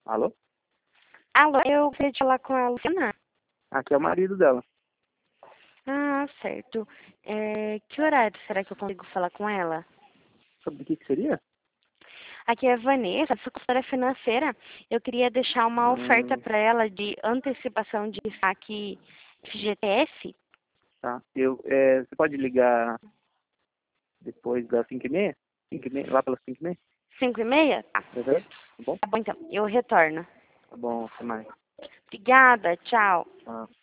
Alô? Alô, eu queria falar com a Luciana. Aqui é o marido dela. Ah, certo. Que horário será que eu consigo falar com ela? Sobre o que seria? Aqui é a Vanessa, sou consultora financeira. Eu queria deixar uma oferta Hum, para ela de antecipação de saque FGTS. tá. Você pode ligar depois das 5h30? 5h30, lá pelas 5h30? 5h30? Uhum. Tá bom? Tá bom, então. Eu retorno. Tá bom, até mais. Obrigada, tchau. Tchau.